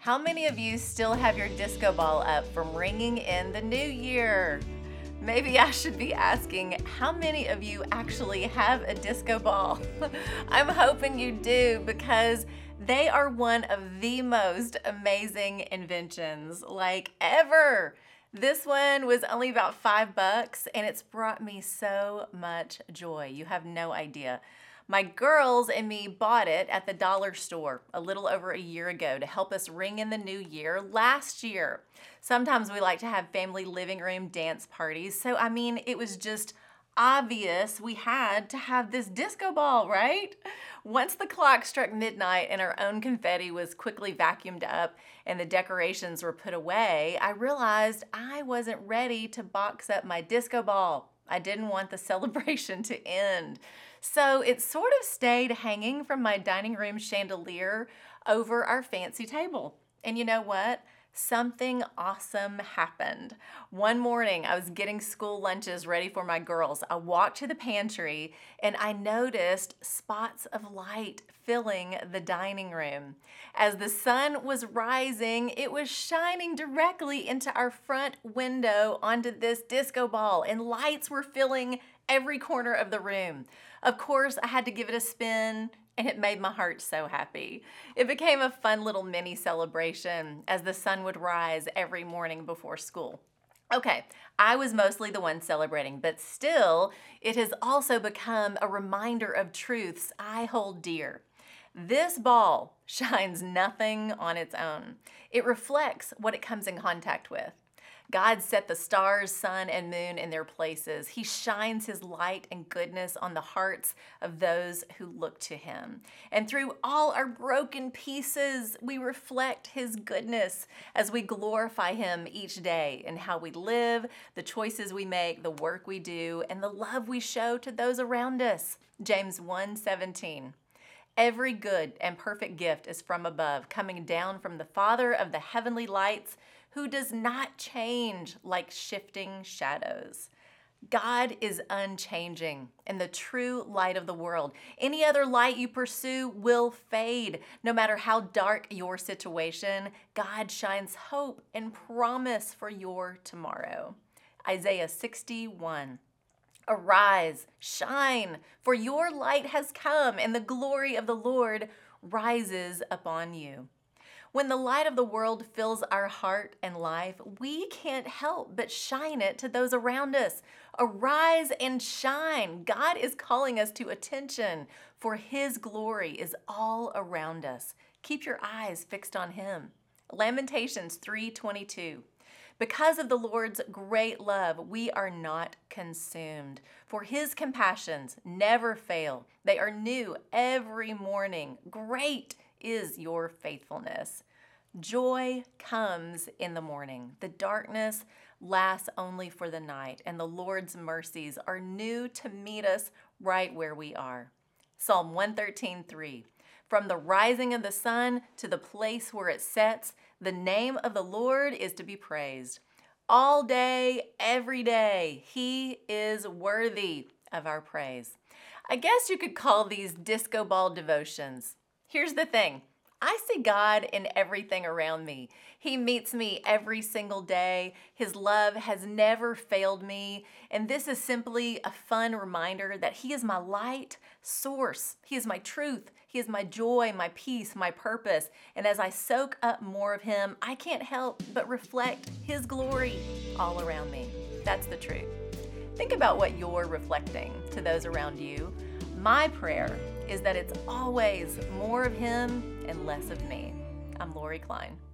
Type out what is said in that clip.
How many of you still have your disco ball up from ringing in the new year? Maybe I should be asking, how many of you actually have a disco ball? I'm hoping you do, because they are one of the most amazing inventions like ever. This one was only about $5 and it's brought me so much joy. You have no idea. My girls and me bought it at the dollar store a little over a year ago to help us ring in the new year last year. Sometimes we like to have family living room dance parties, so it was just obvious we had to have this disco ball, right? Once the clock struck midnight and our own confetti was quickly vacuumed up and the decorations were put away, I realized I wasn't ready to box up my disco ball. I didn't want the celebration to end. So it sort of stayed hanging from my dining room chandelier over our fancy table. And you know what? Something awesome happened. One morning, I was getting school lunches ready for my girls. I walked to the pantry and I noticed spots of light filling the dining room. As the sun was rising, it was shining directly into our front window onto this disco ball, and lights were filling every corner of the room. Of course, I had to give it a spin, and it made my heart so happy. It became a fun little mini celebration as the sun would rise every morning before school. Okay, I was mostly the one celebrating, but still, it has also become a reminder of truths I hold dear. This ball shines nothing on its own. It reflects what it comes in contact with. God set the stars, sun, and moon in their places. He shines His light and goodness on the hearts of those who look to Him. And through all our broken pieces, we reflect His goodness as we glorify Him each day in how we live, the choices we make, the work we do, and the love we show to those around us. James 1:17. Every good and perfect gift is from above, coming down from the Father of the heavenly lights, who does not change like shifting shadows. God is unchanging and the true light of the world. Any other light you pursue will fade. No matter how dark your situation, God shines hope and promise for your tomorrow. Isaiah 61. Arise, shine, for your light has come, and the glory of the Lord rises upon you. When the light of the world fills our heart and life, we can't help but shine it to those around us. Arise and shine. God is calling us to attention, for His glory is all around us. Keep your eyes fixed on Him. Lamentations 3:22. Because of the Lord's great love, we are not consumed, for His compassions never fail. They are new every morning. Great is your faithfulness. Joy comes in the morning. The darkness lasts only for the night, and the Lord's mercies are new to meet us right where we are. Psalm 113:3. From the rising of the sun to the place where it sets, the name of the Lord is to be praised. All day, every day, He is worthy of our praise. I guess you could call these disco ball devotions. Here's the thing. I see God in everything around me. He meets me every single day. His love has never failed me. And this is simply a fun reminder that He is my light source. He is my truth. He is my joy, my peace, my purpose. And as I soak up more of Him, I can't help but reflect His glory all around me. That's the truth. Think about what you're reflecting to those around you. My prayer is that it's always more of Him and less of me. I'm Lori Klein.